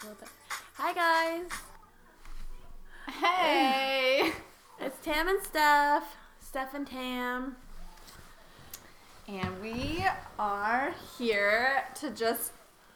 a little bit. Hi guys. Hey. It's Tam and Steph. Steph and Tam. And we are here to just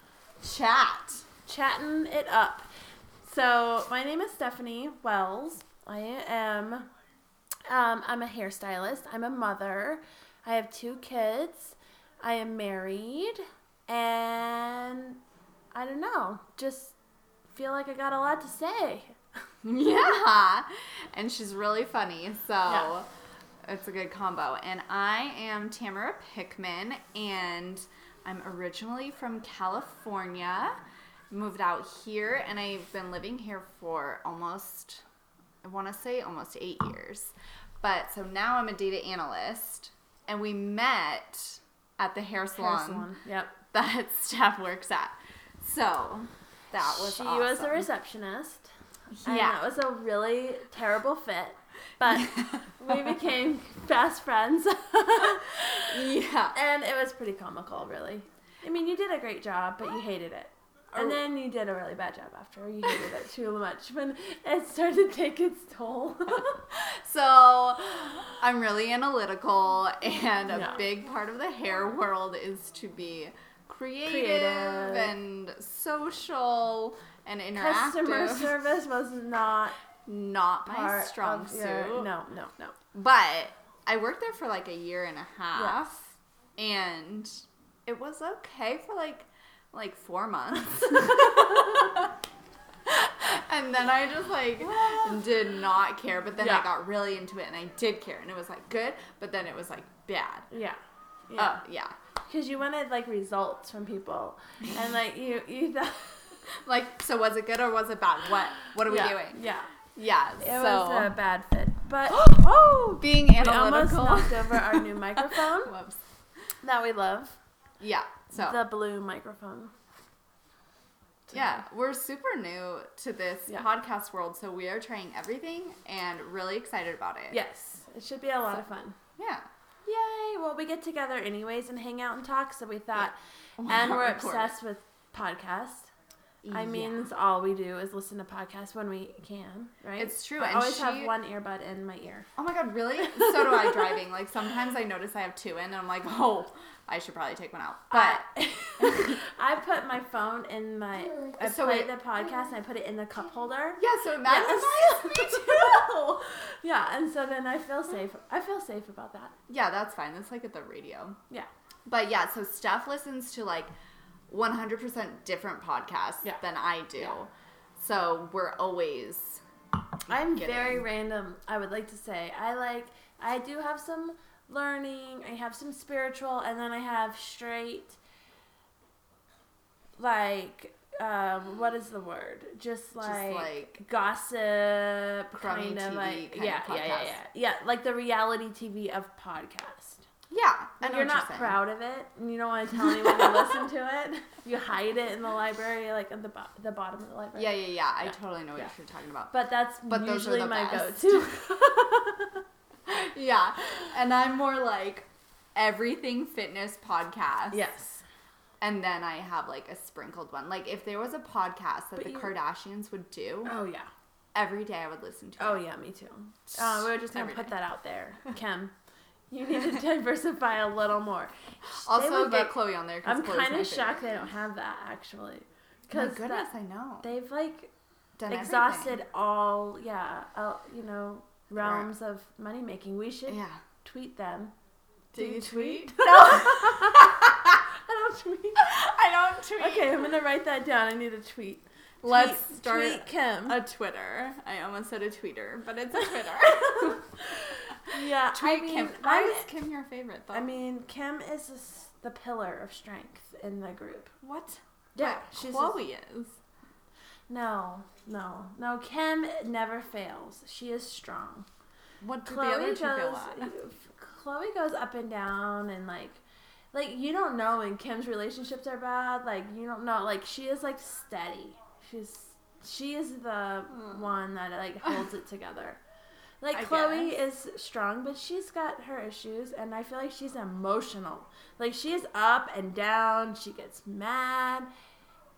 Chatting it up. So, my name is Stephanie Wells. I am, I'm a hairstylist. I'm a mother. I have 2 kids. I am married. And I don't know. Just feel like I got a lot to say. Yeah. And she's really funny. So Yeah. It's a good combo. And I am Tamara Pickman. And I'm originally from California. Moved out here. And I've been living here for almost 8 years. But so now I'm a data analyst. And we met at the hair salon. Yep. That Steph works at. So that was awesome. She was a receptionist. Yeah. And that was a really terrible fit. But we became fast friends. Yeah. And it was pretty comical, really. I mean, you did a great job, but you hated it. And then you did a really bad job after. You hated it too much when it started to take its toll. So I'm really analytical, and a Yeah. big part of the hair world is to be creative and social and interactive. Customer service was not Not my part strong of suit. No. But I worked there for like a year and a half, and it was okay for like 4 months. And then I just did not care, but then I got really into it and I did care, and it was good, but then it was bad. Yeah. Yeah. Because you wanted results from people, and you thought, so was it good or was it bad? What are we doing? Yeah. Yeah. It was a bad fit, but being we analytical. almost knocked over our new microphone Whoops. that we love. Yeah. So the blue microphone. yeah, we're super new to this podcast world, so we are trying everything and really excited about it. Yes, it should be a lot of fun. Yeah. Yay! Well, we get together anyways and hang out and talk, so we thought, Yeah. and we're Record. obsessed with podcasts. I mean, that's all we do is listen to podcasts when we can, right? It's true. I And always have one earbud in my ear. Oh my god, really? So do I driving. Sometimes I notice I have 2 in, and I'm like, oh, I should probably take one out. But I put my phone in my. I play the podcast and I put it in the cup holder. yeah, so it magnifies me too. Yeah, and so then I feel safe. I feel safe about that. Yeah, that's fine. That's at the radio. Yeah. But yeah, so Steph listens to 100% different podcasts than I do. Yeah. So we're always I'm very random, I would like to say. I do have some learning, I have some spiritual, and then I have straight, what is the word? Just gossip, crummy kind of TV kind of podcast. Yeah, like the reality TV of podcast. Yeah, And you're not proud of it, and you don't want to tell anyone you listen to it. You hide it in the library, at the bottom of the library. Yeah. I totally know what you're talking about. But that's usually my best. go-to. Yeah, and I'm more everything fitness podcast. Yes. And then I have a sprinkled one. If there was a podcast that Kardashians would do. Oh yeah. Every day I would listen to it. Oh yeah, me too. We're just gonna put that out there, Kim. You need to diversify a little more. Also, get Chloe on there. I'm kind of shocked they don't have that actually. My goodness, I know. They've done exhausted all realms of money making. We should tweet them. Do you tweet? No. I don't tweet. I don't tweet. Okay, I'm gonna write that down. I need a tweet. Let's start tweet Kim. A Twitter. I almost said a tweeter, but it's a Twitter. Yeah, tweet Kim. Why is Kim your favorite, though? I mean, Kim is the pillar of strength in the group. What? Yeah, Chloe is. No. Kim never fails. She is strong. What do the other two feel at? Chloe goes up and down, and you don't know when Kim's relationships are bad. You don't know. She is steady. She is the one that holds it together. Chloe is strong, but she's got her issues, and I feel like she's emotional. She is up and down. She gets mad.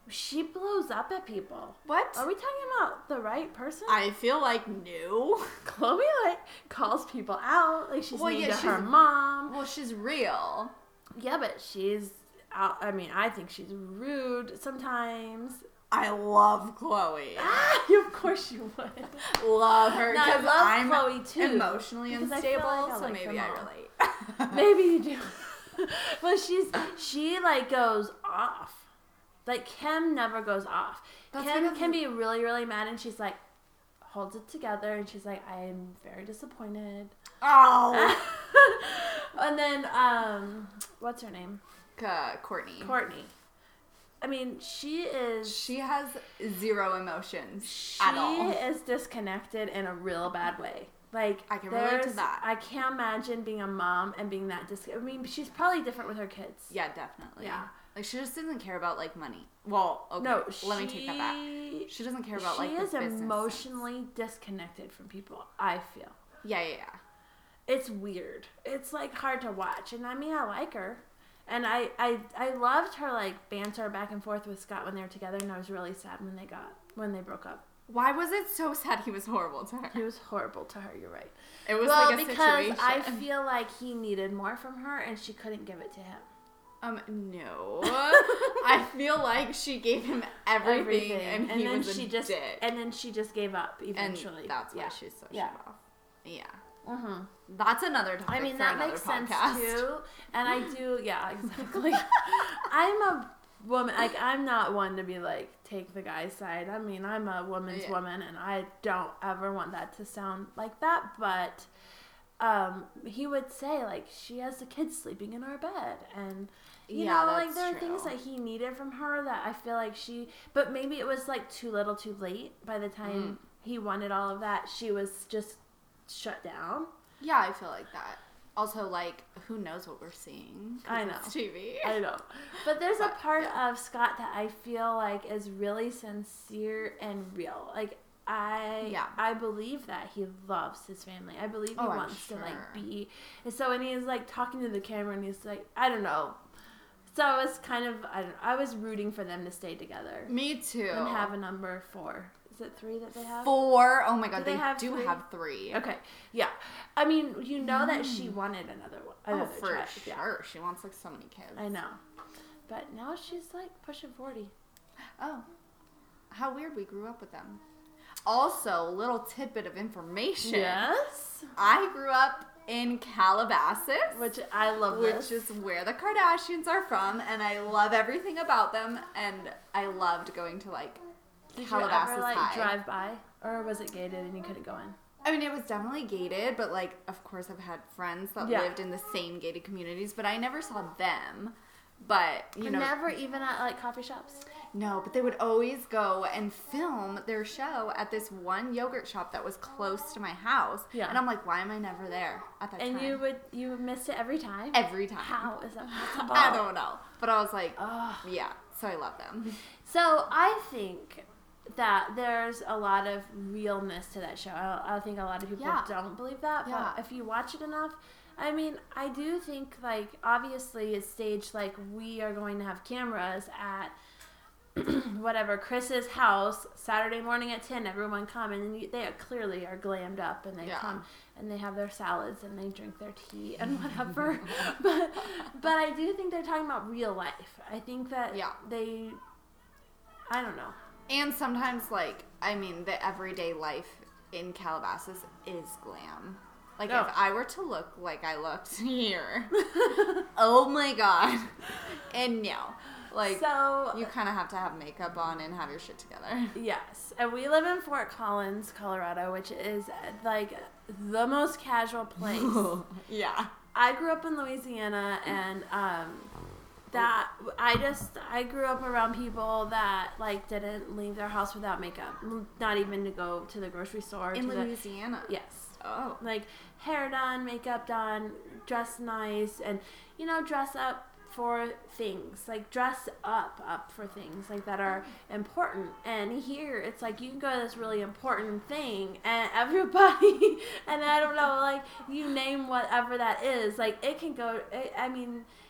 She blows up at people. What? Are we talking about the right person? I feel like no. Chloe like calls people out. Like she's mean to she's, her mom. Well, she's real. Yeah, but she's out. I mean, I think she's rude sometimes. I love Chloe. Of course you would. Love her No, I because love I'm Chloe too. emotionally because unstable, I feel like so like maybe her I mom. relate. Maybe you do. But she like goes off. Like Kim never goes off. That's Kim because- can be really, really mad, and she's like holds it together, and she's like, I am very disappointed. Oh. And then what's her name? Courtney. Courtney. I mean, she has zero emotions she at all. is disconnected in a real bad way. Like I can relate to that. I can't imagine being a mom and being that I mean, she's probably different with her kids. Yeah, definitely. Yeah. Like, she just doesn't care about, like, money. Well, okay. No, let me take that back. She doesn't care about, like, the business She is sense. emotionally disconnected from people, I feel. Yeah. It's weird. It's, like, hard to watch. And, I mean, I like her. And I loved her, like, banter back and forth with Scott when they were together, and I was really sad when they broke up. Why was it so sad he was horrible to her? He was horrible to her, you're right. It was well, like a because situation. I feel like he needed more from her, and she couldn't give it to him. No. I feel like she gave him everything. And he then was a dick. And then she just gave up eventually. And that's why she's so shut off. Yeah. Mm-hmm. That's another topic. I mean, for that another makes podcast. sense too. And I do, yeah, exactly. I'm a woman, like, I'm not one to be like, take the guy's side. I mean, I'm a woman's woman, and I don't ever want that to sound like that, but he would say, like, she has the kids sleeping in our bed, and you know, like, there are things that he needed from her that I feel like but maybe it was like too little too late. By the time he wanted all of that, she was just shut down. Yeah, I feel like that. Also, like, who knows what we're seeing? I know. It's TV. I know. But there's a part of Scott that I feel like is really sincere and real. Like, I believe that he loves his family. I believe he wants to, like, be. And so when he's, like, talking to the camera and he's like, I don't know. So it's kind of, I was rooting for them to stay together. Me too. And have a number 4. Is it 3 that they have? 4. Oh my god, they do have 3. Okay, yeah. I mean, you know that she wanted another one. Oh, for child. sure. Yeah. She wants, like, so many kids. I know. But now she's, like, pushing 40. Oh. How weird we grew up with them. Also, little tidbit of information. Yes? I grew up in Calabasas. Which I love Which is where the Kardashians are from, and I love everything about them, and I loved going to, like, Calabasas Did you ever, like, High. drive by? Or was it gated and you couldn't go in? I mean, it was definitely gated, but, like, of course I've had friends that lived in the same gated communities, but I never saw them. But, you know. Never even at, like, coffee shops? No, but they would always go and film their show at this one yogurt shop that was close to my house. Yeah. And I'm like, why am I never there at that time? And you missed it every time? Every time. How is that possible? I don't know. But I was like, yeah, so I love them. So I think that there's a lot of realness to that show. I think a lot of people don't believe that, but if you watch it enough, I mean, I do think, like, obviously it's staged, like, we are going to have cameras at whatever, Chris's house, Saturday morning at 10, everyone come, and they clearly are glammed up, and they come, and they have their salads, and they drink their tea, and whatever, but I do think they're talking about real life. I think that I don't know. And sometimes, like, I mean, the everyday life in Calabasas is glam. Like, if I were to look like I looked here, oh my god. And no. Like, so, you kind of have to have makeup on and have your shit together. Yes. And we live in Fort Collins, Colorado, which is, like, the most casual place. Yeah. I grew up in Louisiana, and I grew up around people that, like, didn't leave their house without makeup. Not even to go to the grocery store. In Louisiana? Yes. Oh. Like, hair done, makeup done, dress nice, and, you know, dress up for things. Like, dress up for things, like, that are important. And here, it's like, you can go to this really important thing, and everybody, and I don't know, like, you name whatever that is, like, it can go, I mean,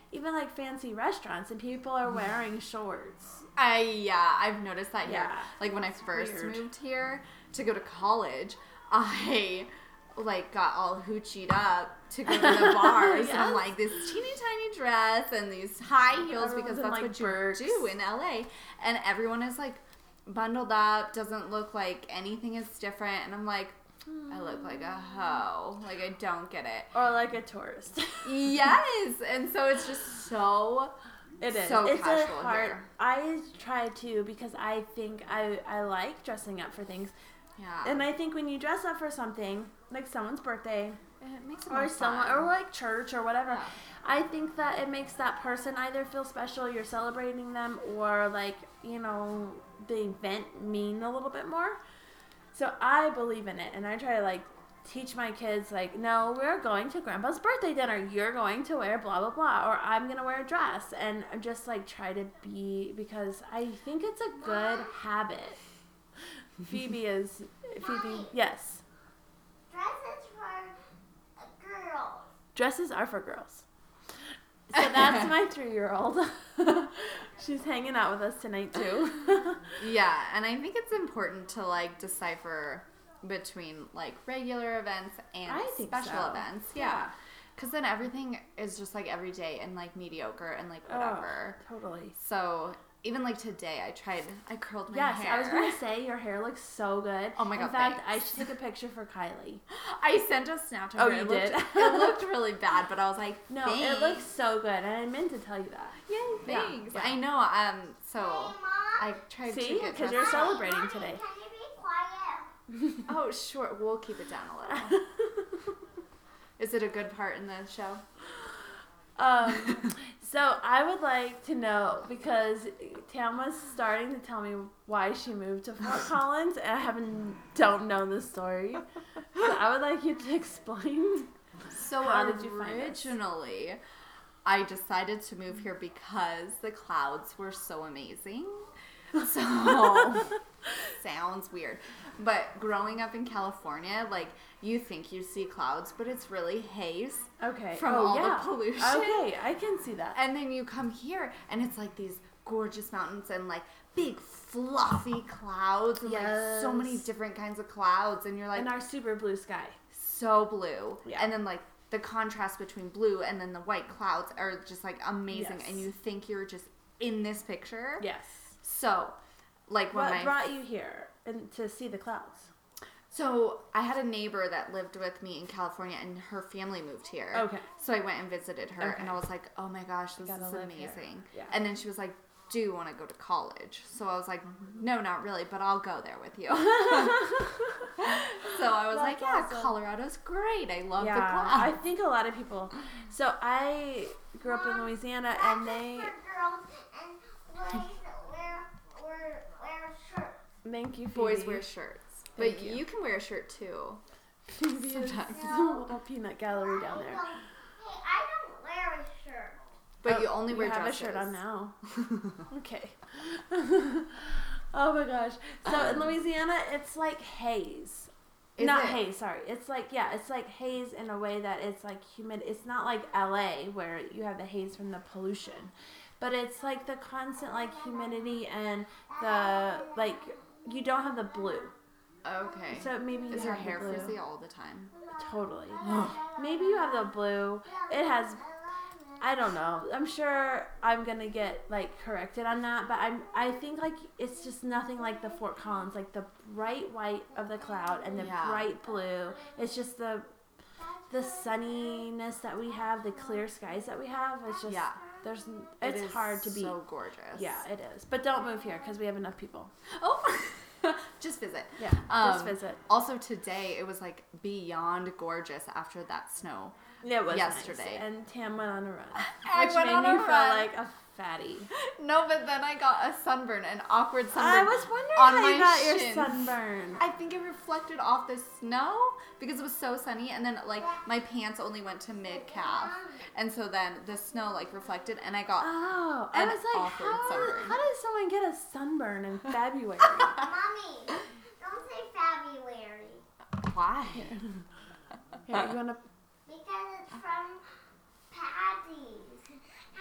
even like fancy restaurants and people are wearing shorts. I've noticed that here. Yeah. Like when I first weird. moved here to go to college, I like got all hoochied up to go to the bars and I'm like this teeny tiny dress and these high heels because Everyone's in, that's like, what Birks. you do in LA, and everyone is like bundled up, doesn't look like anything is different, and I'm like, I look like a hoe. Like, I don't get it. Or like a tourist. Yes, and so it's just so It is. so It's casual a hard. here. I try to because I think I like dressing up for things, Yeah, and I think when you dress up for something like someone's birthday it makes it or more someone fun. or like church or whatever, Yeah. I think that it makes that person either feel special, you're celebrating them, or like the event mean a little bit more. So I believe in it, and I try to like teach my kids like, no, we're going to grandpa's birthday dinner. You're going to wear blah blah blah, or I'm gonna wear a dress, and just like try to be, because I think it's a good habit. Phoebe, yes. Dresses for girls. Dresses are for girls. So that's my 3-year-old. She's hanging out with us tonight too. Yeah, and I think it's important to like decipher between like regular events and I think special so. events. Yeah. Yeah. Because then everything is just like every day and like mediocre and like whatever. Oh, totally. So even like today, I curled my Yes, hair. I was gonna say your hair looks so good. Oh my God, In fact, I thanks. should take a picture for Kylie. I sent a snap to her. Oh, It you looked- did? It looked really bad, but I was like, No, thanks. it looks so good, and I meant to tell you that. Yay, Yeah, thanks. yeah. I know. So Hey, Mom. I tried See? to get 'Cause dressed you're up. celebrating Mommy, today. Can you be quiet? Oh, sure. We'll keep it down a little. Is it a good part in the show? So I would like to know, because Tam was starting to tell me why she moved to Fort Collins, and I don't know the story. So I would like you to explain. So How did you find us? originally, I decided to move here because the clouds were so amazing. So sounds weird, but growing up in California, like you think you see clouds, but it's really haze Okay. from all the pollution. Okay, I can see that. And then you come here, and it's like these gorgeous mountains and like big fluffy clouds and like so many Yes. different kinds of clouds, and you're like And our super blue sky. so blue. Yeah. And then like the contrast between blue and then the white clouds are just like amazing, Yes. and you think you're just in this picture. Yes. So, like when What brought you here and to see the clouds? So I had a neighbor that lived with me in California, and her family moved here. Okay. So I went and visited her, Okay. and I was like, "Oh my gosh, this Gotta is live here. amazing!" Yeah. And then she was like, "Do you want to go to college?" So I was like, "No, not really, but I'll go there with you." So I was like, That's "Yeah, awesome. Colorado's great. I love the I clouds." think a lot of people. So I grew up in Louisiana, and they. Dresses for girls and wear shirts. Thank you, Phoebe. Boys wear shirts, but Thank you. you can wear a shirt too. Phoebe is sometimes. a little peanut gallery down there. Hey, I don't wear a shirt. But Oh, you only wear have dresses. a shirt on now. Okay. Oh my gosh. So in Louisiana, it's like haze. Is Not it? haze, sorry. It's like, yeah, it's like haze in a way that it's like humid. It's not like LA where you have the haze from the pollution. But it's like the constant like humidity and the like you don't have the blue. Okay. So maybe you Is your have the hair blue. frizzy all the time? Totally. Maybe you have the blue. It has, I don't know. I'm sure I'm gonna get like corrected on that, but I think like it's just nothing like the Fort Collins, like the bright white of the cloud and the Yeah. bright blue. It's just the sunniness that we have, the clear skies that we have. It's just Yeah. there's It it's is hard to beat. So gorgeous. Yeah, it is. But don't move here because we have enough people. Oh, just visit. Yeah, just Um, visit. Also today it was like beyond gorgeous after that snow. It was yesterday. nice. And Tam went on a run, I which went made on me a feel run. like a fatty. No, but then I got a sunburn, an awkward sunburn. I was wondering on how my you got your shins. sunburn. I think it reflected off the snow because it was so sunny, and then like my pants only went to mid calf, and so then the snow like reflected, and I got Oh, I an was like, awkward how sunburn. does someone get a sunburn in February? Mommy, don't say February why? Here, you wanna? because it's from Patty's.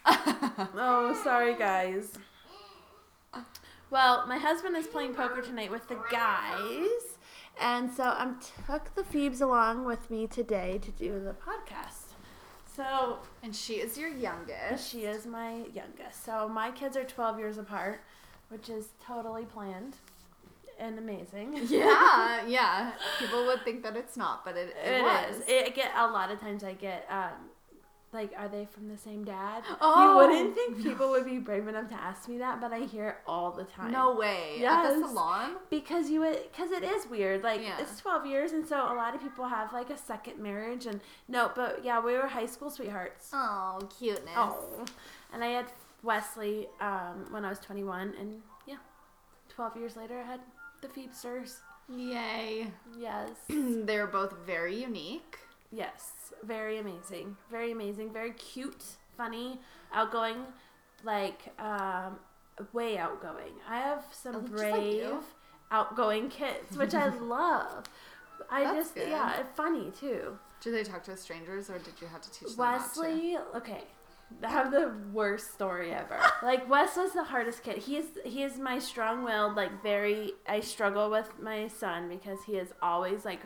Oh, sorry, guys. Well, my husband is playing poker tonight with the guys, and so I took the Phoebes along with me today to do the podcast. So, And she is your youngest. she is my youngest. So my kids are 12 years apart, which is totally planned and amazing. Yeah. People would think that it's not, but it was. It get a lot of times I get like, are they from the same dad? Oh. You wouldn't think people would be brave enough to ask me that, but I hear it all the time. No way. Yes. At the salon? Because it is weird. Like, Yeah. it's 12 years, and so a lot of people have, like, a second marriage. And no, but yeah, we were high school sweethearts. Oh, cuteness. Oh. And I had Wesley when I was 21, and yeah, 12 years later, I had the Phoebsters. Yay. Yes. They're both very unique. Yes. Very amazing. Very amazing. Very cute, funny, outgoing, like, way outgoing. I have some Just like brave, you. outgoing kids, which I love. That's good. Yeah, funny too. Do they talk to strangers, or did you have to teach them not to? Wesley, okay, I have the worst story ever. Like, Wes was the hardest kid. He is my strong-willed, like, I struggle with my son because he is always, like,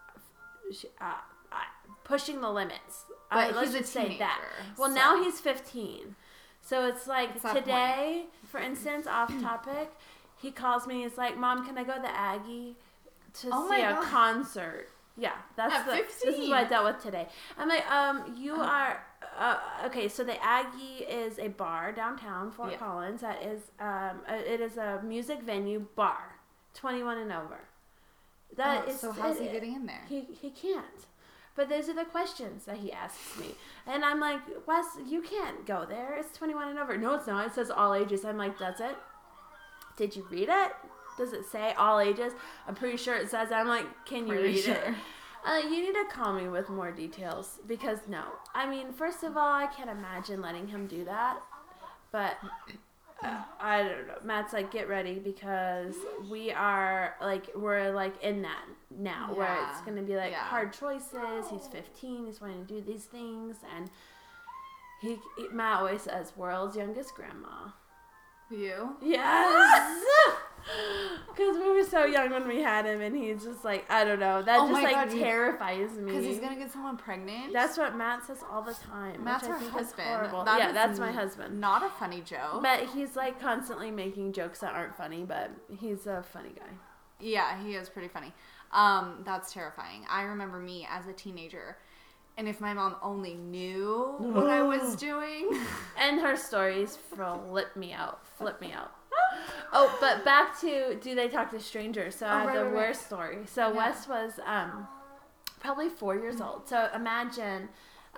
pushing the limits. But Let's he's a just say that. teenager, Well, so- now he's 15. So it's like It's that today, for instance, off topic, he calls me. He's like, "Mom, can I go to the Aggie to Oh see my a God. concert?" Yeah, At this is 15. what I dealt with today. I'm like, you are okay. So the Aggie is a bar downtown Fort Yeah. Collins. That is, it is a music venue bar, 21 and over. That is so how's he it- getting in there? He can't. But those are the questions that he asks me. And I'm like, Wes, you can't go there. It's 21 and over. No, it's not. It says all ages. I'm like, does it? Did you read it? Does it say all ages? I'm pretty sure it says. I'm like, can you Pretty read it? sure. You need to call me with more details because no. I mean, first of all, I can't imagine letting him do that. But I don't know. Matt's like, get ready because we're like in that now where it's Yeah. going to be like Yeah. hard choices. He's 15. He's wanting to do these things. And Matt always says, world's youngest grandma. You? Yes! Because we were so young when we had him, and he's just like, I don't know. That Oh just my like God, terrifies me. Because he's going to get someone pregnant? That's what Matt says all the time. Matt's which I her think husband. Is horrible. That Yeah, is that's my husband. Not a funny joke. But he's like constantly making jokes that aren't funny, but he's a funny guy. Yeah, he is pretty funny. That's terrifying. I remember me as a teenager, and if my mom only knew what I was doing. And her stories flip me out. Oh, but back to do they talk to strangers? So I have the worst story. So Yeah. Wes was probably 4 years old. So imagine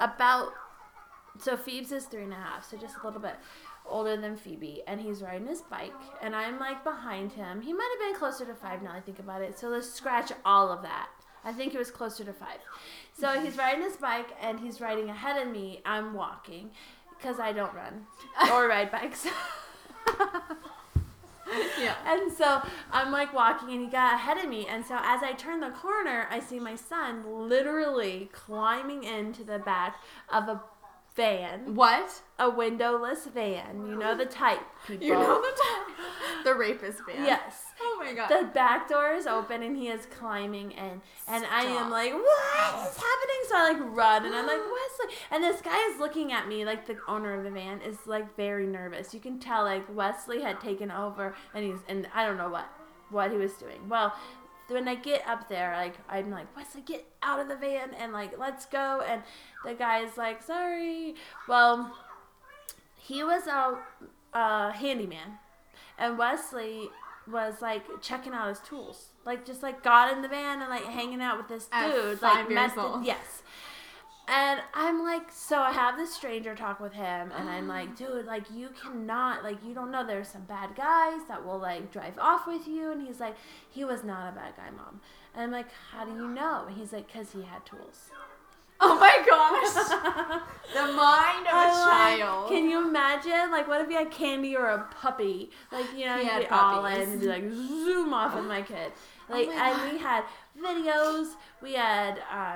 so Phoebes is 3.5, so just a little bit older than Phoebe, and he's riding his bike, and I'm like behind him. He might have been closer to 5 now I think about it. So let's scratch all of that. I think it was closer to 5. So he's riding his bike, and he's riding ahead of me. I'm walking because I don't run or ride bikes. Yeah. And so I'm like walking, and he got ahead of me. And so as I turn the corner, I see my son literally climbing into the back of a van, What? a windowless van. You know the type, people. You know the rapist band. Yes. Oh my God. The back door is open, and he is climbing in. And I am Stop. like, what is happening? So I like run, and I'm like, Wesley. And this guy is looking at me, like the owner of the van is like very nervous. You can tell like Wesley had taken over, and I don't know what he was doing. Well, when I get up there, like I'm like, Wesley, get out of the van and like let's go. And the guy's like, sorry. Well, he was a handyman, and Wesley was like checking out his tools, like just like got in the van and like hanging out with this At dude, 5 like years messed old. yes. And I'm like, so I have this stranger talk with him, and I'm like, dude, like you cannot, like you don't know, there's some bad guys that will like drive off with you. And he's like, he was not a bad guy, Mom. And I'm like, how do you know? And he's like, because he had tools. Oh my gosh. The mind of a I'm like, child. can you imagine? Like, what if you had Candy or a puppy? Like, you know, He you'd had be all puppies. in and be like, zoom off with my kid. Like, my and we had videos. We had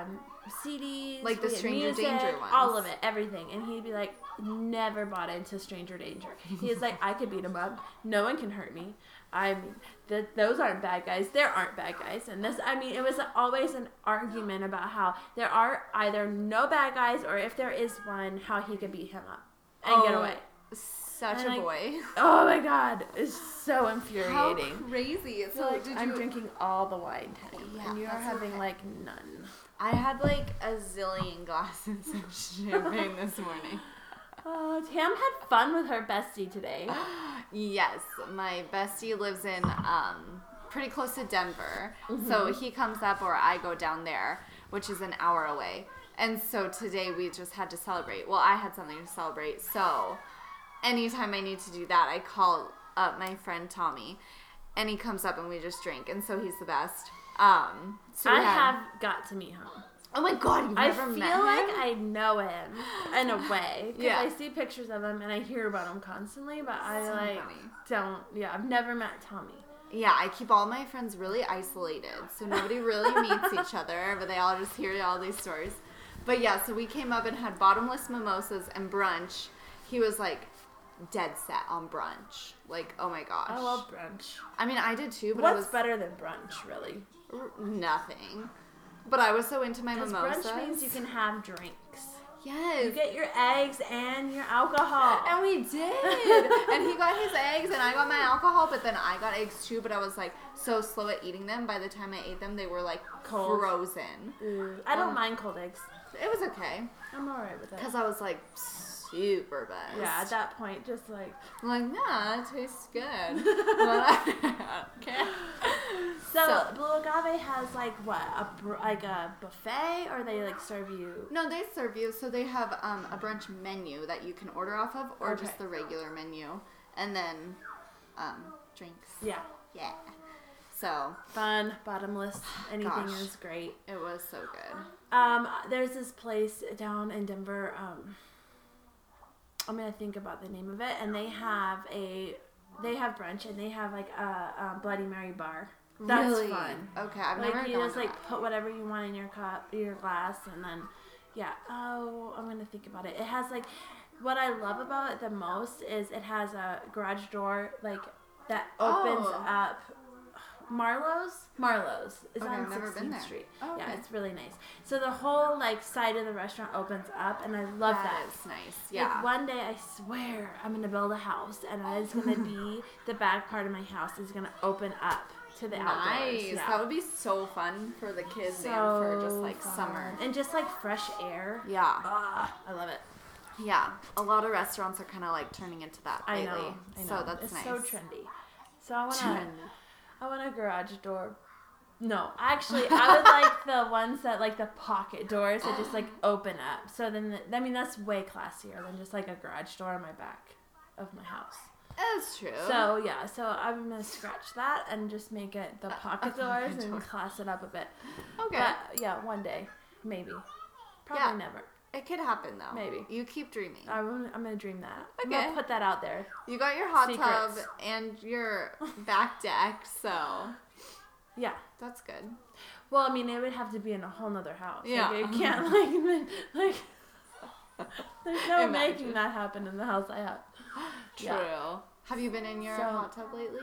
CDs, Like the we had Stranger music, Danger ones. all of it, everything. And he'd be like, never bought into Stranger Danger. He's like, I could beat him up. No one can hurt me. I mean, those aren't bad guys. There aren't bad guys. And this, I mean, it was always an argument about how there are either no bad guys, or if there is one, how he could beat him up and get away. Such And a boy. Oh my God, it's so infuriating. How crazy. So like, I'm drinking all the wine, Teddy, Yeah, and you're that's having okay. like none. I had like a zillion glasses of champagne this morning. Tam had fun with her bestie today. Yes, my bestie lives in pretty close to Denver. So he comes up or I go down there, which is an hour away. And so today we just had to celebrate. Well, I had something to celebrate. So anytime I need to do that, I call up my friend Tommy, and he comes up and we just drink. And so he's the best. So we have got to meet him. Oh my God, you've never met him? I feel like I know him in a way. Because Yeah. I see pictures of him and I hear about him constantly, but I So like funny. don't. Yeah, I've never met Tommy. Yeah, I keep all my friends really isolated, so nobody really meets each other, but they all just hear all these stories. But yeah, so we came up and had bottomless mimosas and brunch. He was like dead set on brunch. Like, oh my gosh. I love brunch. I mean, I did too, but What's it was better than brunch, really? nothing. But I was so into my Because mimosas. brunch means you can have drinks. Yes. You get your eggs and your alcohol. And we did. And he got his eggs and I got my alcohol, but then I got eggs too, but I was like so slow at eating them. By the time I ate them, they were like Cold. frozen. Ooh, I don't mind cold eggs. It was okay. I'm alright with it. Because I was like super buzzed. Yeah, at that point, just like. I'm like, nah, it tastes good. Okay. So, Blue Agave has like what? Like a buffet, or they like serve you? No, they serve you. So they have a brunch menu that you can order off of, or Okay. just the regular menu, and then drinks. Yeah. Yeah. So Fun, bottomless, anything Gosh. is great. it was so good. There's this place down in Denver. I'm gonna think about the name of it, and they have brunch, and they have like a Bloody Mary bar. That's Really? fun. Okay, I've Like never you gone just to like that. put whatever you want in your cup, your glass, and then yeah. Oh, I'm gonna think about it. It has like what I love about it the most is it has a garage door like that opens Oh. up. Marlowe's is Okay, on I've never 16th been there. Street. Oh, Yeah, okay. it's really nice. So the whole like side of the restaurant opens up, and I love that. That is nice. Yeah. Like one day, I swear, I'm gonna build a house, and it's gonna be the back part of my house is gonna open up to the outdoors. Nice. Yeah. That would be so fun for the kids so and for just like fun. summer. and just like fresh air. Yeah. Ah, I love it. Yeah. A lot of restaurants are kind of like turning into that I lately. know. So that's it's nice. so trendy. So I Trend. want a garage door. No, actually, I would like the ones that like the pocket doors that just like open up. So then, I mean, that's way classier than just like a garage door on my back of my house. That's true. So yeah, so I'm gonna scratch that and just make it the pocket doors and class it up a bit. okay. But yeah, one day, maybe, probably Yeah. never. It could happen though. Maybe. You keep dreaming. I'm gonna dream that. I'm Okay. gonna put that out there. You got your hot tub Secrets. and your back deck, so Yeah. that's good. Well, I mean, it would have to be in a whole nother house. Yeah. Like, it can't like there's no Imagine. making that happen in the house I have. True. Yeah. Have you been in your So- hot tub lately?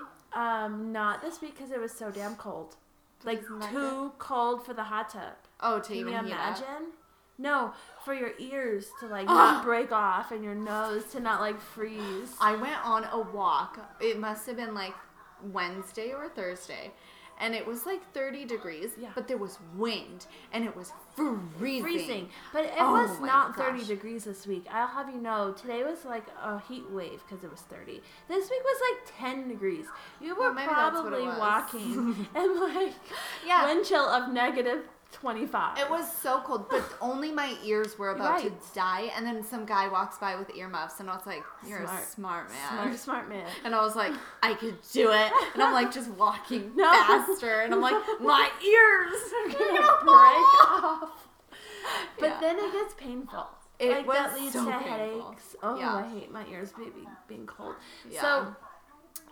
Not this week because it was so damn cold. Like Doesn't like too cold for the hot tub. Oh, to Can you even heat up? imagine? No, for your ears to like Ugh. not break off and your nose to not like freeze. I went on a walk. It must have been like Wednesday or Thursday. And it was like 30 degrees, Yeah. but there was wind and it was freezing. Freezing. But it Oh was my not 30 gosh. degrees this week. I'll have you know, today was like a heat wave because it was 30. This week was like 10 degrees. You were Well, maybe that's what it probably was. walking and like Yeah. wind chill of negative 25. It was so cold, but only my ears were about Right. to die. And then some guy walks by with earmuffs, and I was like, "You're Smart. a smart man." Smart man. And I was like, "I could do it." And I'm like, just walking No. faster, and I'm like, "My ears are Gonna break off. But Yeah. then it gets painful. It like was that leads so to painful. headaches. Oh, Yeah. I hate my ears being cold. Yeah. So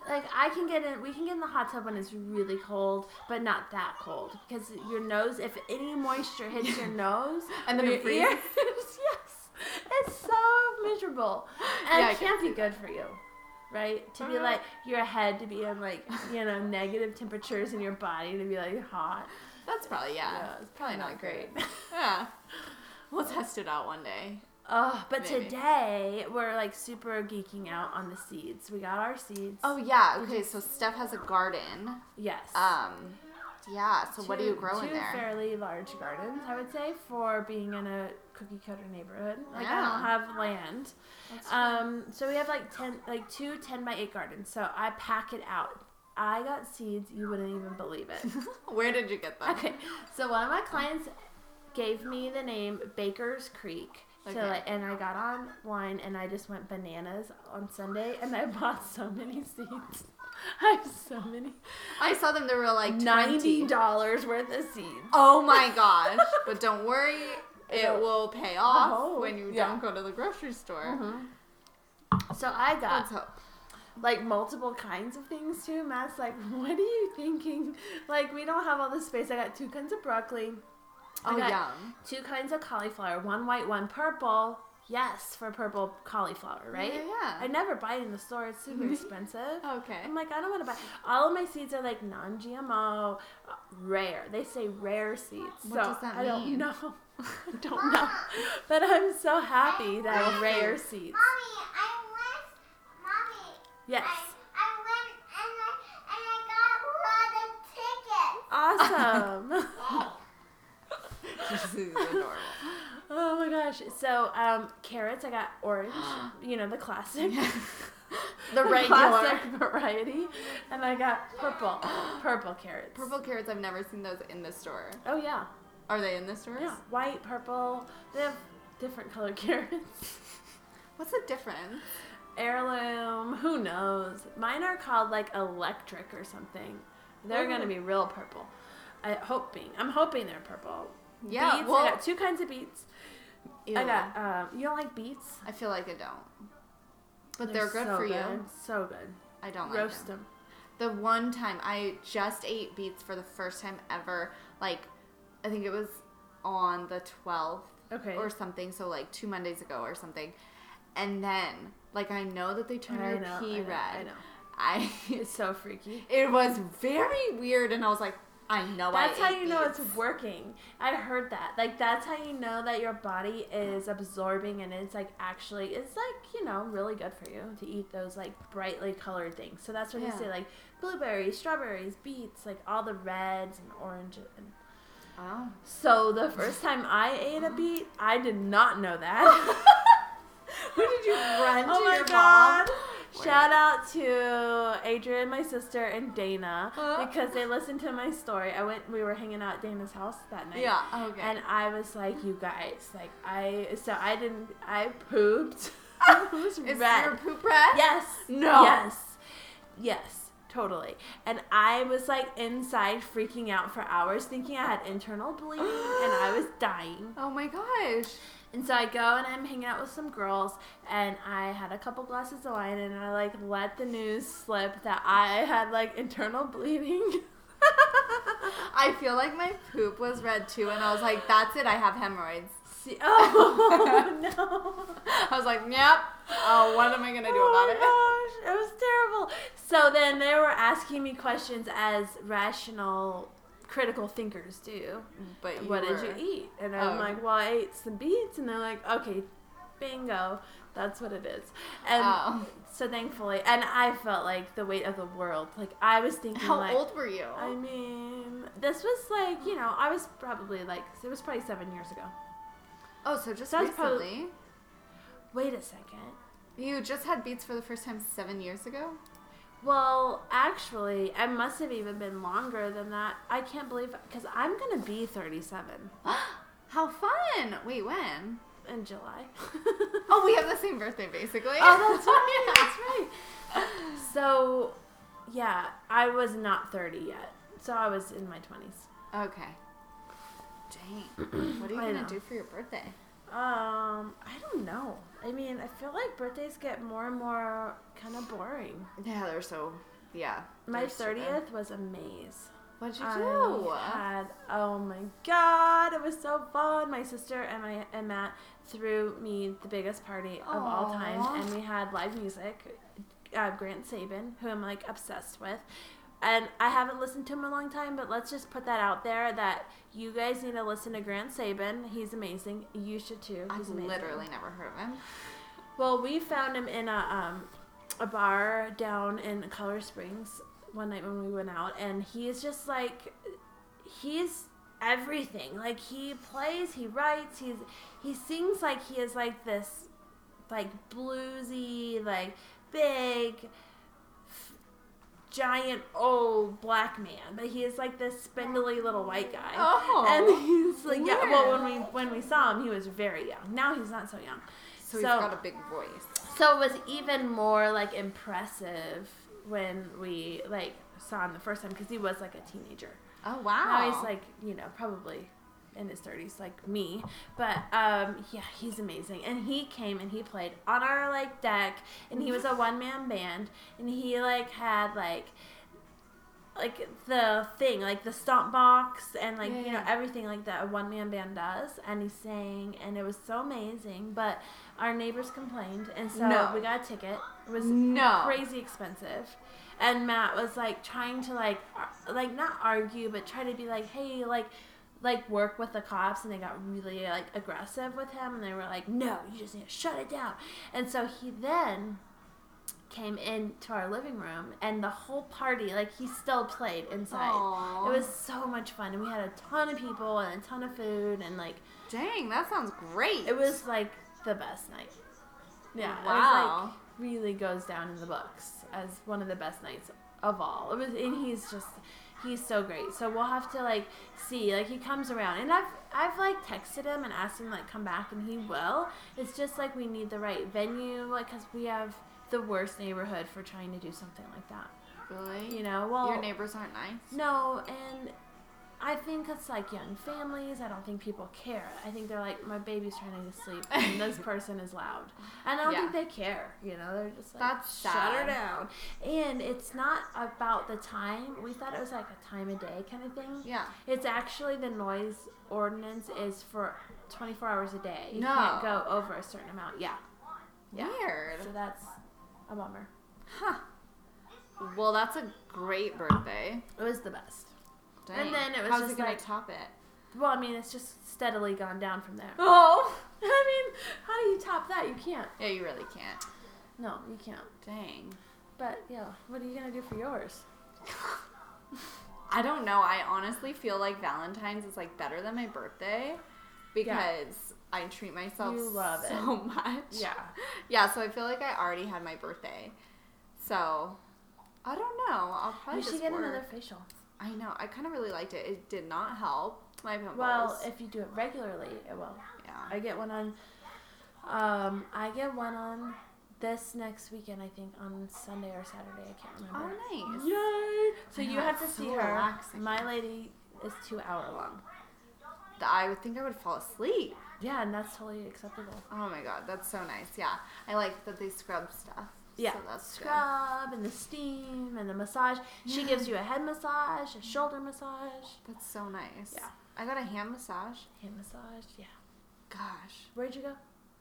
like we can get in the hot tub when it's really cold, but not that cold because your nose, if any moisture hits your nose And then or it your ears, freezes. yes, it's so miserable, and Yeah, I it can can't be see good for you. Right? To be like, your head to be in like, negative temperatures in your body to be like hot. That's probably, Yeah, it's probably not not great. Yeah. We'll test it out one day. Oh, but Maybe. today we're like super geeking out on the seeds. We got our seeds. Oh, yeah. Okay, so Steph has a garden. Yes. Yeah, so what do you grow in two there? fairly large gardens, I would say, for being in a cookie cutter neighborhood. Like I Yeah. don't have land. That's So we have like two 10 by 8 gardens. So I pack it out. I got seeds, you wouldn't even believe it. Where did you get them? Okay. So one of my clients gave me the name Baker's Creek. So Okay. and I got online and I just went bananas on Sunday and I bought so many seeds. I have so many. I saw them. They were like $90 worth of seeds. Oh my gosh! But don't worry, it will pay off Oh, when you yeah. don't go to the grocery store. So I Let's got hope. like multiple kinds of things too. Matt's like, what are you thinking? Like we don't have all this space. I got 2 kinds of broccoli. I Oh, got yum. 2 kinds of cauliflower. 1 white, 1 purple. Yes, for purple cauliflower, right? Yeah. I never buy it in the store. It's super expensive. Okay. I'm like, I don't want to buy. All of my seeds are like non-GMO, rare. They say rare seeds. What so does that I don't mean? know. I don't know. But I'm so happy that I have rare seeds. Mommy, I went. Mommy, Yes. I went and I got a lot of tickets. Awesome. This is adorable. Oh my gosh. So, carrots, I got orange, the classic. The regular. Classic variety. And I got purple carrots. Purple carrots, I've never seen those in the store. Oh yeah. Are they in the stores? Yeah. White, purple. They have different colored carrots. What's the difference? Heirloom. Who knows? Mine are called like electric or something. They're Ooh. going to be real purple. I'm hoping they're purple. Yeah, Beets. well- I got 2 kinds of beets. Ew. I got, you don't like beets? I feel like I don't. But they're good so for good. you. So good. I don't like Roast them. them. The one time I just ate beets for the first time ever, like, I think it was on the 12th Okay. or something, so like 2 Mondays ago or something. And then, like, I know that they turn your pea red. I know. It's so freaky. It was very weird, and I was like, I know That's I how ate you know beets. it's working. I heard that. Like, that's how you know that your body is absorbing and it's, like, actually, it's, like, really good for you to eat those, like, brightly colored things. So that's what Yeah. they say, like, blueberries, strawberries, beets, like, all the reds and oranges. And Oh. so the first time I ate a beet, I did not know that. Who did you run to Oh my your God. mom? Shout out to Adrian, my sister, and Dana Huh? because they listened to my story. We were hanging out at Dana's house that night. Yeah, okay. And I was like, you guys, like I pooped. It was Is red. your poop red? Yes. No. Yes. Totally. And I was like inside freaking out for hours thinking I had internal bleeding and I was dying. Oh my gosh. And so I go and I'm hanging out with some girls and I had a couple glasses of wine and I like let the news slip that I had like internal bleeding. I feel like my poop was red too, and I was like, that's it, I have hemorrhoids. Oh no. I was like, yep. Oh, what am I going to do about it? Oh my gosh, it was terrible. So then they were asking me questions as rational, critical thinkers do. But What did you eat? And I'm Oh. like, well, I ate some beets. And they're like, okay, bingo. That's what it is. And Oh. so thankfully, and I felt like the weight of the world. Like I was thinking How like, old were you? I mean, this was like, I was probably like, it was probably 7 years ago. Oh, so just That's recently? Wait a second. You just had beets for the first time 7 years ago? Well, actually, I must have even been longer than that. I can't believe because I'm going to be 37 How fun! Wait, when? in July. Oh, we have the same birthday, basically. Oh, that's right. That's right. So, yeah, I was not 30 yet. So I was in my 20s. Okay. Dang. What are you I going know. to do for your birthday? I don't know. I mean, I feel like birthdays get more and more kind of boring. Yeah, they're so Yeah. My they're stupid. 30th was a maze. What'd you do? Oh my god, it was so fun. My sister and Matt threw me the biggest party of all time, Aw. and we had live music. Grant Sabin, who I'm like obsessed with, and I haven't listened to him in a long time, but let's just put that out there that you guys need to listen to Grant Sabin. He's amazing. You should too. He's I've amazing. literally never heard of him. Well, we found him in a bar down in Colorado Springs one night when we went out, and he's just like, he's everything. Like, he plays, he writes, he sings like he is like this, like bluesy, like big, giant old black man, but he is like this spindly little white guy. Oh, and he's like, yeah. Well, weird. when we saw him, he was very young. Now he's not so young. So he's got a big voice. So it was even more like impressive when we like saw him the first time because he was like a teenager. Oh, wow. Now he's like, probably in his 30s like me. But yeah, he's amazing. And he came and he played on our like deck, and he was a one-man band, and he like had like the thing, like the stomp box and like, Yeah. everything like that a one-man band does, and he sang, and it was so amazing. But our neighbors complained, and so No. we got a ticket. It was No. crazy expensive. And Matt was like trying to like not argue, but try to be like, hey, like work with the cops, and they got really like aggressive with him, and they were like, no, you just need to shut it down. And so he then came into our living room, and the whole party, like, he still played inside. Aw. It was so much fun, and we had a ton of people and a ton of food, and like Dang, that sounds great. it was like the best night. Yeah, it was Wow. like really goes down in the books as one of the best nights of all. It was, and he's so great. So we'll have to like see, like, he comes around, and I've like texted him and asked him like come back, and he will. It's just like we need the right venue, like, because we have the worst neighborhood for trying to do something like that. Really? Well, Your neighbors aren't nice? no, and I think it's like young families. I don't think people care. I think they're like, my baby's trying to sleep, and this person is loud. And I don't think they care. They're just like, That's shut her sad. down. And it's not about the time. We thought it was like a time of day kind of thing. Yeah. It's actually the noise ordinance is for 24 hours a day. You No. can't go over a certain amount. Yeah. Weird. So that's a bummer. Huh. Well, that's a great birthday. It was the best. Dang. And then it was How's just it gonna like- top it? Well, I mean, it's just steadily gone down from there. Oh. I mean, how do you top that? You can't. Yeah, you really can't. No, you can't. Dang. But yeah, what are you gonna do for yours? I don't know. I honestly feel like Valentine's is like better than my birthday because I treat myself You love it. so much. Yeah. Yeah, so I feel like I already had my birthday. So I don't know. I'll probably You should just get work. another facial. I know. I kind of really liked it. It did not help my pimples. Well, if you do it regularly, it will. yeah. I get one on. I get one on this next weekend. I think on Sunday or Saturday. I can't remember. Oh, nice. Yay! So I you know, have to it's see so her. relaxing. My lady is 2 hour long. I would think I would fall asleep. Yeah, and that's totally acceptable. Oh my god, that's so nice. Yeah, I like that they scrub stuff. Yeah, so that's good. scrub and the steam and the massage. She gives you a head massage, a shoulder massage, That's so nice. Yeah. I got a hand massage. hand massage. Yeah. Gosh. Where'd you go?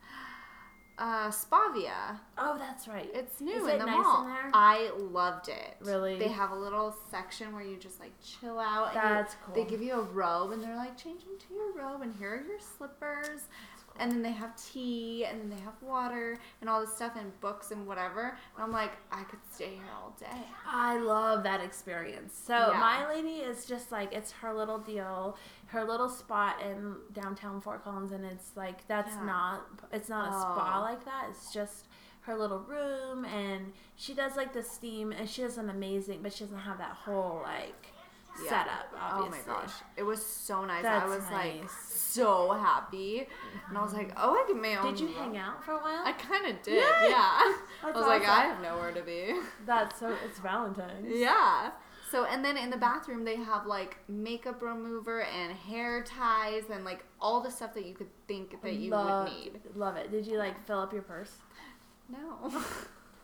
Spavia. Oh, that's right. It's new Is in it the nice mall. in there? I loved it. Really? They have a little section where you just like chill out. And That's cool. They give you a robe and they're like, change into your robe and here are your slippers. And then they have tea and then they have water and all this stuff and books and whatever. And I'm like, I could stay here all day. I love that experience. So Yeah. my lady is just like, it's her little deal, her little spot in downtown Fort Collins, and it's like it's not a spa like that. It's just her little room, and she does like the steam, and she does an amazing, but she doesn't have that whole like setup. Obviously. Oh my gosh. It was so nice. That's I was like nice. so happy. And I was like, oh, I can make my own Did you robe. hang out for a while? I kind of did, Yay! yeah. I That's was like, awesome. I have nowhere to be. That's so. It's Valentine's. Yeah. So, and then in the bathroom, they have like makeup remover and hair ties and like all the stuff that you could think that you would need. Love it. Did you like fill up your purse? No.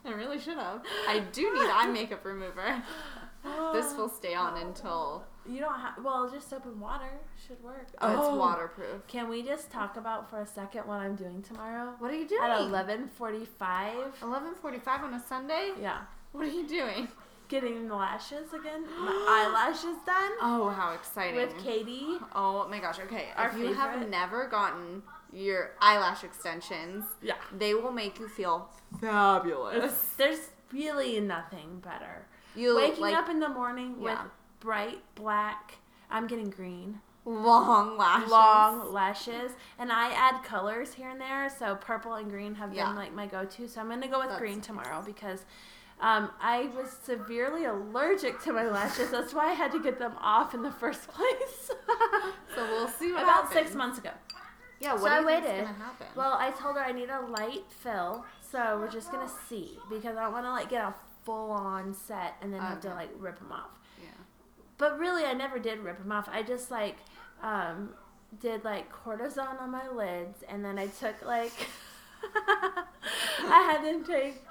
I really should have. I do need eye makeup remover. This will stay on until You don't have. Well, just soap and water should work. it's waterproof. Can we just talk about for a second what I'm doing tomorrow? What are you doing? At 11:45. 11:45 on a Sunday? Yeah. What are you doing? Getting the lashes again. My eyelashes done. Oh, how exciting. With Katie. Oh my gosh. Okay. Our if you have favorite. never gotten your eyelash extensions, Yeah. they will make you feel fabulous. There's really nothing better. You Waking up in the morning with Yeah. bright black. I'm getting green. long lashes. Long lashes, and I add colors here and there. So purple and green have Yeah. been like my go-to. So I'm gonna go with That's green nice. tomorrow because I was severely allergic to my lashes. That's why I had to get them off in the first place. So we'll see what About happens. 6 months ago. Yeah, what So do I you think's waited. gonna happen? Well, I told her I need a light fill, so we're just gonna see because I don't want to like get a full-on set and then have to Okay. like rip them off. yeah. But really, I never did rip them off. I just like did like cortisone on my lids, and then I took like I had to take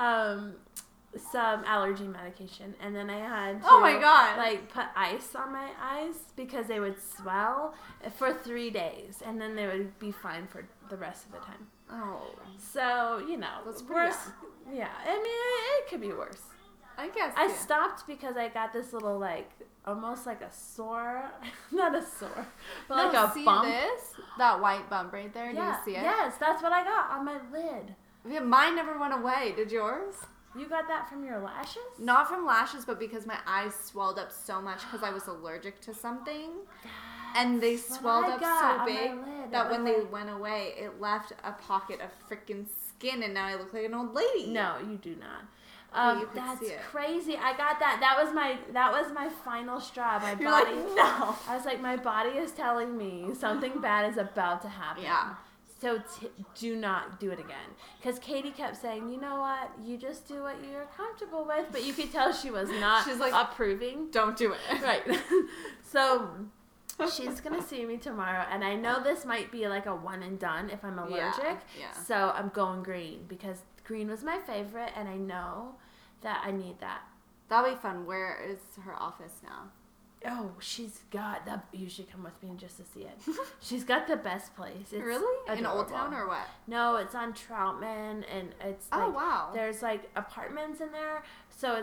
some allergy medication, and then I had to Oh my God. like put ice on my eyes because they would swell for 3 days, and then they would be fine for the rest of the time. Oh. So That's pretty worse. Yeah, I mean it could be worse. I guess. I yeah. stopped because I got this little like almost like a sore, not a sore, but No, like a see bump. this? That white bump right there? Yeah, Do you see it? yes, that's what I got on my lid. Yeah, mine never went away. Did yours? You got that from your lashes? Not from lashes, but because my eyes swelled up so much because I was allergic to something. And they That's what swelled I up got so on my big lid. that It when was they like- went away, it left a pocket of freaking skin, and now I look like an old lady. No, you do not. Yeah, you could That's see it. crazy. I got that. That was my final straw. My You're body. like, no. I was like, my body is telling me something bad is about to happen. Yeah. So do not do it again. Because Katie kept saying, you know what? You just do what you're comfortable with. But you could tell she was not She's like, approving. Don't do it. Right. So she's going to see me tomorrow. And I know this might be like a one and done if I'm allergic. yeah. So I'm going green because green was my favorite. And I know that I need that. That'll be fun. Where is her office now? Oh, she's got that. You should come with me just to see it. She's got the best place. It's Really? In Old adorable. Town or what? No, it's on Troutman, and it's Oh, like, wow. there's like apartments in there, so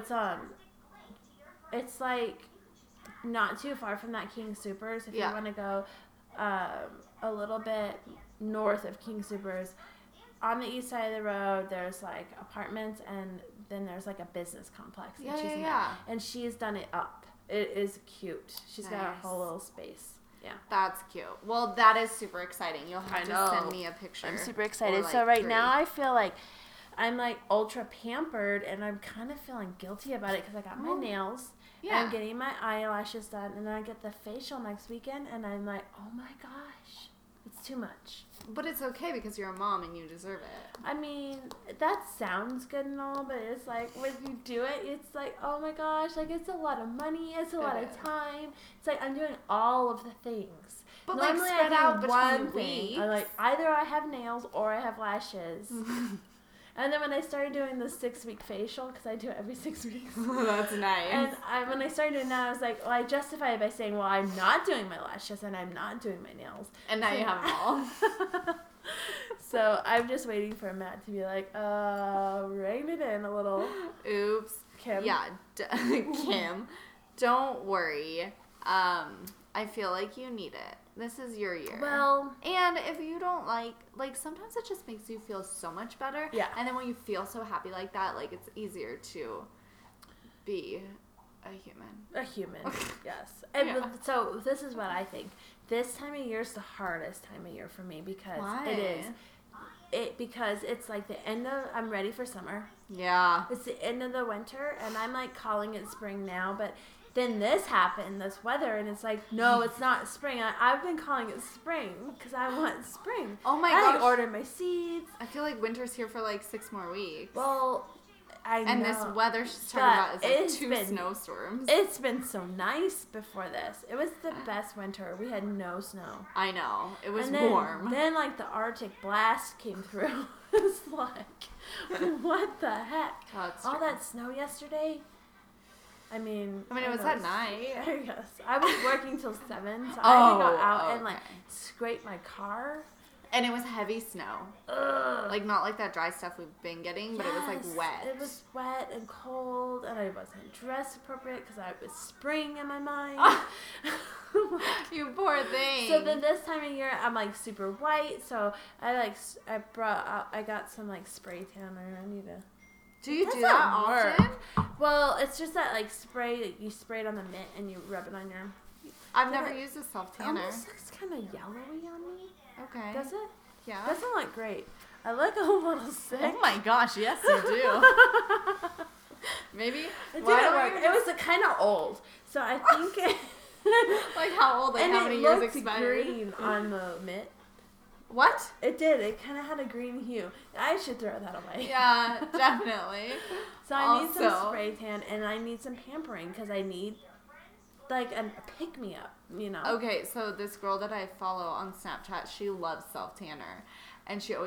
it's like not too far from that King Supers. If Yeah. you want to go a little bit north of King Supers, on the east side of the road, there's like apartments, and then there's like a business complex. And Yeah, she's yeah, in yeah. There. And she's done it up. It is cute. She's got a Nice. whole little space. Yeah. That's cute. Well, that is super exciting. You'll have I to know. send me a picture. I'm super excited. Or, like, so right 3. now I feel like I'm like ultra pampered, and I'm kind of feeling guilty about it because I got my Oh. nails. Yeah. I'm getting my eyelashes done, and then I get the facial next weekend, and I'm like, oh my gosh, it's too much. But it's okay because you're a mom and you deserve it. I mean, that sounds good and all, but it's like when you do it, it's like, oh my gosh, like it's a lot of money, it's a lot It of is. time. It's like I'm doing all of the things. But, like, Normally spread I do out between one thing. weeks. I like either I have nails or I have lashes. And then when I started doing the 6-week facial, because I do it every 6 weeks. That's nice. And when I started doing that, I was like, well, I justify it by saying, well, I'm not doing my lashes and I'm not doing my nails. And now you have them all. So I'm just waiting for Matt to be like, rein it in a little, Oops. Kim. Yeah, Kim, don't worry. I feel like you need it. This is your year. Well, and if you don't like sometimes it just makes you feel so much better. Yeah. And then when you feel so happy like that, like it's easier to be a human. a human, yes. And Yeah. so this is what I think. This time of year is the hardest time of year for me because Why? it is. Because it's like the end of, I'm ready for summer. Yeah. It's the end of the winter, and I'm like calling it spring now, but then this happened, this weather, and it's like, no, it's not spring. I've been calling it spring because I want spring. Oh my I like gosh. ordered my seeds. I feel like winter's here for like 6 more weeks. Well, I know. And this weather she's talking about is like 2 snowstorms. It's been so nice before this. It was the best winter. We had no snow. I know. It was And then, warm. Then like the Arctic blast came through. It's like, what the heck? Oh, that's All true. that snow yesterday. I mean, it was at night. Yes, I was working till 7, so I had to go out and like okay. scrape my car. And it was heavy snow. Ugh. Like, not like that dry stuff we've been getting, but it was like Yes, wet. It was wet and cold, and I wasn't dressed appropriate because I was spring in my mind. You poor thing. So then this time of year, I'm like super white. So I got some like spray tanner. I need to. do you It do doesn't that work. often? Well, it's just that like spray that you spray it on the mitt and you rub it on your. I've Did never it- used a self It tanner. almost looks kind of yellowy on me. Okay. Does it? Yeah. Doesn't look great. I look a little sick. Oh my gosh, yes you do. Maybe. It why didn't don't work. you It was kind of old, so I think it. like how old? Like and how it many years looked expired? green on the mitt. What? It did. It kind of had a green hue. I should throw that away. Yeah, definitely. So I need some Also- spray tan and I need some pampering because I need like a pick me up, you know. Okay, so this girl that I follow on Snapchat, she loves self tanner, and she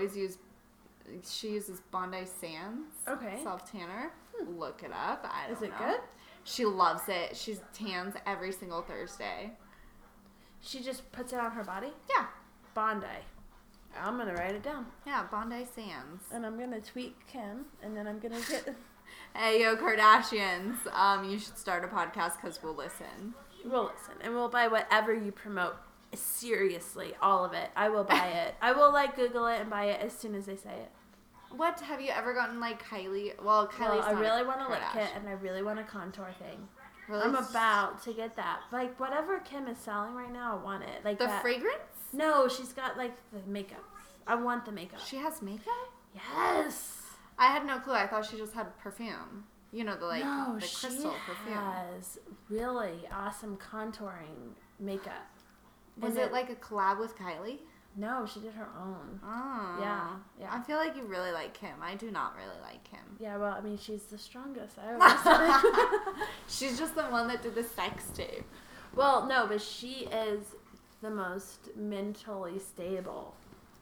uses Bondi Sands Okay. self tanner. Look it up. I don't Is it know. good? She loves it. She tans every single Thursday. She just puts it on her body. Yeah, Bondi. I'm gonna write it down yeah, Bondi Sands. and I'm gonna tweet Kim and then I'm gonna get. Hey, yo, Kardashians, you should start a podcast because we'll listen. We'll listen and we'll buy whatever you promote. Seriously, all of it. I will buy it. I will like Google it and buy it as soon as they say it. What, have you ever gotten like Kylie? Well, Kylie's Well, I not really want a lip Kardashian. kit and I really want a contour thing. Really? I'm about to get that. Like whatever Kim is selling right now, I want it. Like The that. fragrance? No, she's got like the makeup. I want the makeup. She has makeup? Yes. I had no clue. I thought she just had perfume. You know, the No, the she crystal perfume. has really awesome contouring makeup. Was And it like a collab with Kylie? No, she did her own. Oh. Yeah, yeah. I feel like you really like Kim. I do not really like Kim. Yeah, well, I mean, she's the strongest. I always say. She's just the one that did the sex tape. Well, no, but she is the most mentally stable.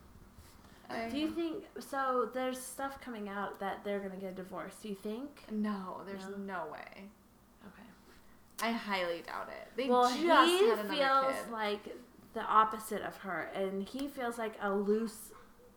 Do you think so? There's stuff coming out that they're gonna get divorced. Do you think? No, there's No? no way. Okay. I highly doubt it. They Well, just he had another feels kid. like the opposite of her, and he feels like a loose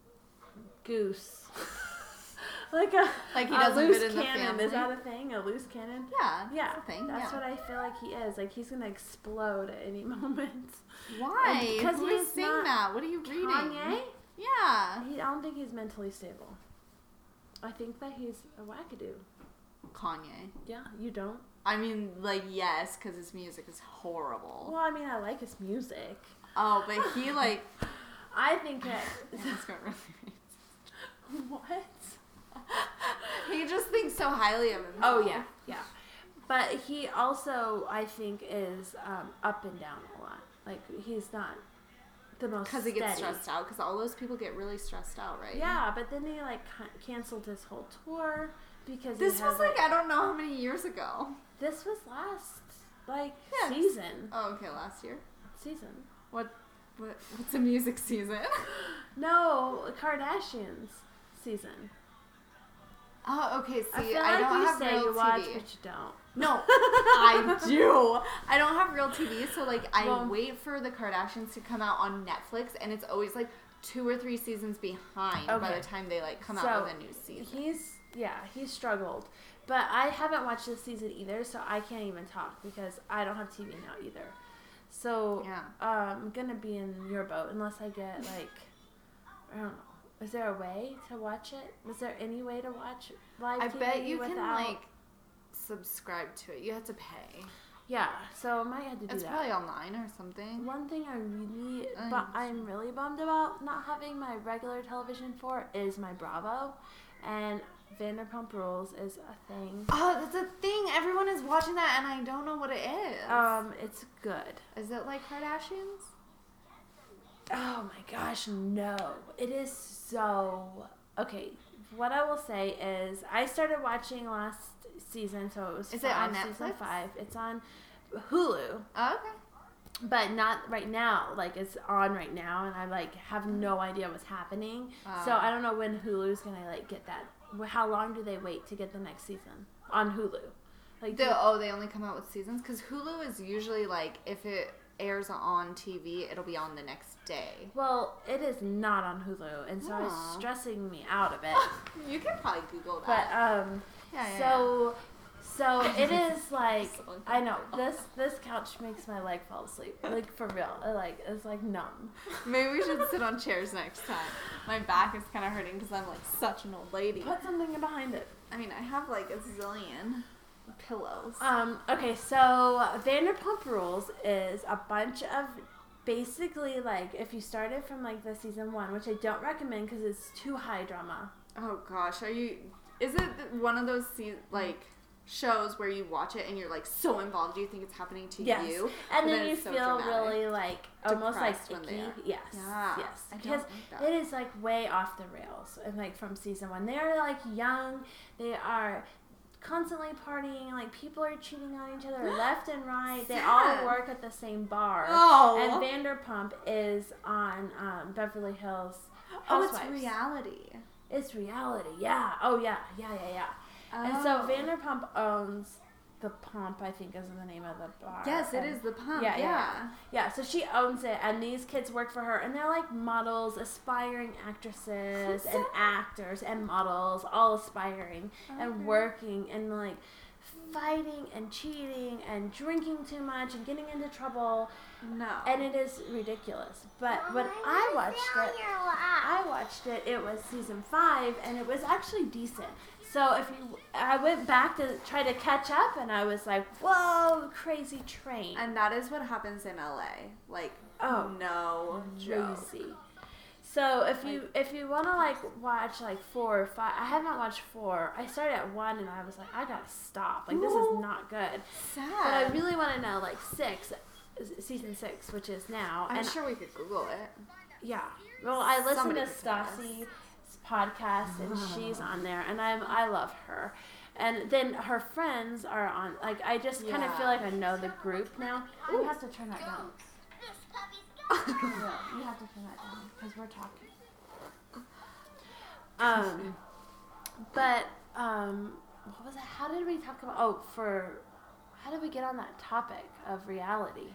goose. Like he Like he a doesn't loose fit in the cannon. family. Is that a thing? A loose cannon? Yeah, Yeah, that's a thing. that's yeah. what I feel like he is. Like he's gonna explode at any moment. Why? Because Who is he's saying not that? What are you reading? Kanye? Yeah. I don't think he's mentally stable. I think that he's a wackadoo. Kanye. Yeah, you don't? I mean, like, yes, because his music is horrible. Well, I mean, I like his music. Oh, but he, like... I think that... That's got really What? He just thinks so highly of himself. Oh, yeah, yeah. But he also, I think, is up and down a lot. Like, he's not the most Because he gets steady. stressed out. Because all those people get really stressed out, right? Yeah, but then he, like, canceled his whole tour because This he was, has, like, I don't know how many years ago. This was last, like, Yes. season. Oh, okay, last year. Season. What's a music season? No, Kardashians season. Oh, okay, see, I feel I like don't you have say real you watch, TV. but you don't. No, I do. I don't have real TV, so like I Well- wait for the Kardashians to come out on Netflix, and it's always like 2 or 3 seasons behind by Okay. the time they like come So, out with a new season. He's struggled. But I haven't watched this season either, so I can't even talk because I don't have TV now either. So Yeah. I'm gonna be in your boat unless I get like, I don't know. Is there a way to watch it? Was there any way to watch live I TV bet you without? can like subscribe to it. You have to pay. Yeah, so I might have to do It's that. probably online or something. One thing I I'm really bummed about not having my regular television for is my Bravo, and Vanderpump Rules is a thing. Oh, that's a thing. Everyone is watching that, and I don't know what it is. It's good. Is it like Kardashians? Oh my gosh, no! It is so okay, what I will say is I started watching last season, so it was Is it on season Netflix? 5. It's on Hulu, Oh, okay. but not right now. Like it's on right now, and I like have no idea what's happening. So I don't know when Hulu's gonna like get that. How long do they wait to get the next season on Hulu? Like They only come out with seasons? Because Hulu is usually like, if it airs on TV, it'll be on the next day. well, it is not on Hulu, and so it's Aw. stressing me out a bit. You can probably Google But that. so it is like So I know this couch makes my leg fall asleep, like for real. It's like numb. Maybe we should sit on chairs next time. My back is kind of hurting because I'm like such an old lady. Put something behind it. I mean, I have like a zillion pillows. Okay, so Vanderpump Rules is a bunch of basically like if you started from like the season 1, which I don't recommend because it's too high drama. Oh gosh, is it one of those like shows where you watch it and you're like so involved you think it's happening to Yes. you? And but then you it's so feel dramatic. really like almost like Depressed when icky. they are. Yes. Yeah, Yes. I don't Because like that. it is like way off the rails and like from season 1. They're like young, they are constantly partying, like people are cheating on each other left and right. They all Sad. work at the same bar. Oh. And Vanderpump is on Beverly Hills Oh, it's Housewives. reality. It's reality, yeah. Oh yeah. And so Oh. Vanderpump owns the Pump, I think is the name of the bar. Yes, it And- is the pump. Yeah, Yeah. yeah. Yeah, so she owns it, and these kids work for her, and they're like models, aspiring actresses, and actors, and models, all aspiring, and working, and like fighting, and cheating, and drinking too much, and getting into trouble, No. and it is ridiculous. But when I watched it, it was season 5, and it was actually decent. So I went back to try to catch up, and I was like, whoa, crazy train. And that is what happens in LA. Like, Oh, no joke. crazy. So if you want to like watch like 4 or 5, I have not watched 4. I started at 1 and I was like, I gotta stop. Like this is not good. Sad. But I really want to know like 6, season 6, which is now. I'm and sure we could Google it. yeah. Well, I listen Somebody to could tell us. Stassi's podcast and she's on there, and I love her. And then her friends are on. Like I just kind of Yeah. feel like I know the group now. You have to turn that down. Yeah, you have to turn that down because we're talking. What was it? How did we talk about? How did we get on that topic of reality?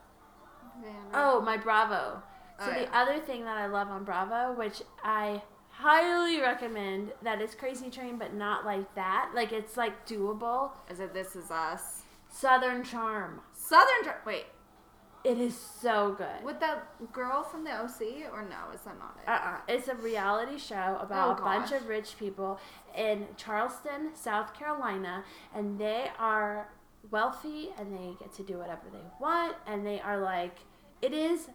Oh, my Bravo. So Oh, the yeah. other thing that I love on Bravo, which I highly recommend, that is Crazy Train, but not like that. Like it's like doable. Is it This Is Us? Southern Charm. Wait, It is so good. with that girl from the OC, or no? Is that not it? It's a reality show about Oh, a bunch gosh. of rich people in Charleston, South Carolina, and they are wealthy and they get to do whatever they want, and they are like, it is.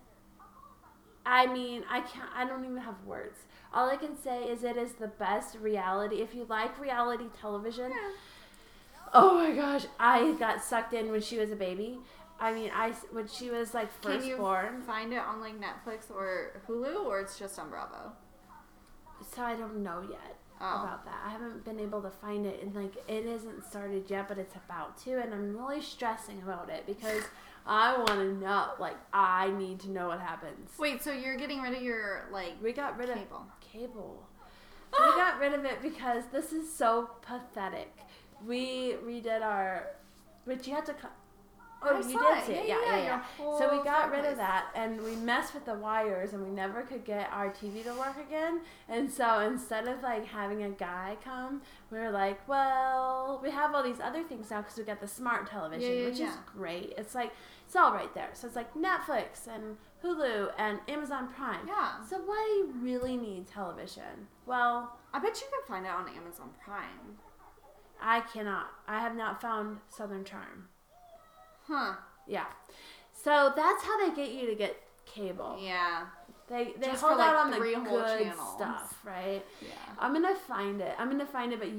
I mean, I don't even have words. All I can say is it is the best reality. If you like reality television, oh my gosh, I got sucked in when she was a baby. I mean, when she was like Can first you born. find it on like Netflix or Hulu, or it's just on Bravo? So I don't know yet Oh. about that. I haven't been able to find it, and like it isn't started yet, but it's about to, and I'm really stressing about it because I want to know. Like I need to know what happens. Wait, so you're getting rid of your like We got rid cable? of cable. We got rid of it because this is so pathetic. We redid our, which you had to. Oh, I you saw did it. see it. Yeah, Yeah, yeah, yeah. your So we whole got rid of fireplace. that, and we messed with the wires, and we never could get our TV to work again. And so instead of like having a guy come, we were like, well, we have all these other things now because we got the smart television, Yeah, which is yeah. great. It's like it's all right there. So it's like Netflix and Hulu and Amazon Prime. Yeah. So why do you really need television? Well, I bet you can find it on Amazon Prime. I cannot. I have not found Southern Charm. Huh. Yeah. So that's how they get you to get cable. Yeah. They Just hold for, like, out on the 3 whole good channels. stuff, right? Yeah. I'm gonna find it. But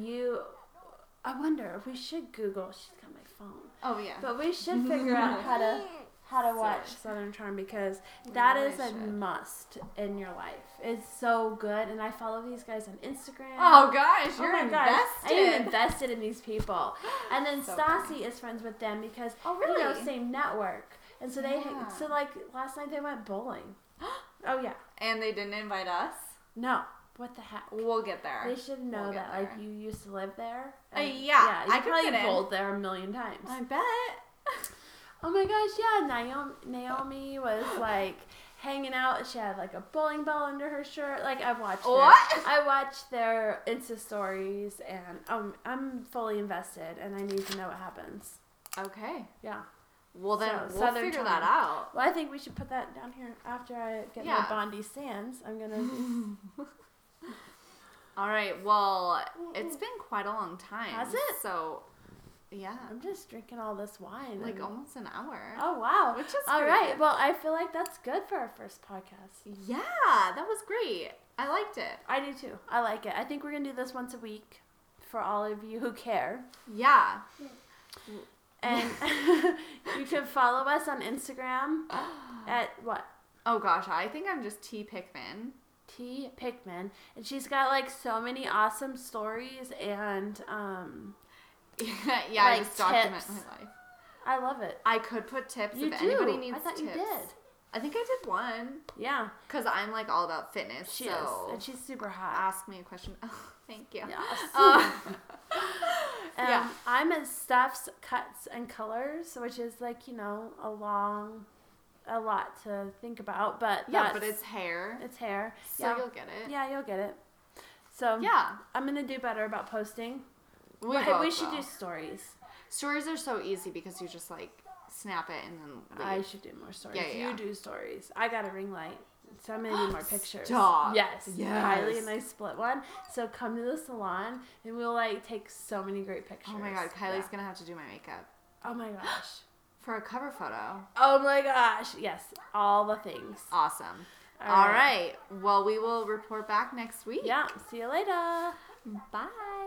I wonder if we should Google. She's got my phone. Oh yeah. But we should figure out how to So- watch Southern Charm because that really is a should. must in your life. It's so good, and I follow these guys on Instagram. Oh gosh, you're my gosh, invested. I am invested in these people. And then So Stassi is friends with them because Oh, you know, really? same network. And so Yeah. so like last night they went bowling. Oh yeah. And they didn't invite us. No. What the heck? We'll get there. They should know We'll get that like there. you used to live there. Yeah, you I could probably fit in. bowled there a million times. I bet. Oh my gosh, yeah. Naomi was like hanging out. She had like a bowling ball under her shirt. Like I watched I watched their Insta stories, and I'm fully invested, and I need to know what happens. Okay. Yeah. Well, then So, we'll Southern figure Charm. that out. Well, I think we should put that down here after I get Yeah. my Bondi Sands. I'm gonna. All right. Well, it's been quite a long time. Has it? So, yeah, I'm just drinking all this wine. like and- almost an hour. Oh wow! Which is all pretty right. good. Well, I feel like that's good for our first podcast. Yeah, that was great. I liked it. I do too. I like it. I think we're gonna do this once a week for all of you who care. Yeah. And you can follow us on Instagram at what? Oh gosh, I think I'm just T Pickman. T Pickman, and she's got like so many awesome stories, and Yeah, I Like just document tips. my life. I love it. I could put tips You if do. anybody needs I thought tips. you did. I think I did one Yeah, because I'm like all about fitness. she so is, and she's super hot. ask me a question. Oh, thank you. Yes. Yeah. I'm at Stuffs, Cuts, and Colors, which is like, you know, a lot to think about, but Yeah, that's- but it's hair, it's hair. so yeah. you'll get it. Yeah, you'll get it. So Yeah. I'm gonna do better about posting. We But both we should will. do stories. Stories are so easy because you just like snap it and then leave. I should do more stories. Yeah, yeah, You yeah. do stories. I got a ring light, so I'm gonna do more pictures. Stop. Yes. Yes. Kylie and I split one. So come to the salon and we'll like take so many great pictures. Oh my god, Kylie's Yeah. gonna have to do my makeup Oh my gosh. for a cover photo. Oh my gosh. Yes. All the things. Awesome. All All right. right. Well, we will report back next week. Yeah. See you later. Bye.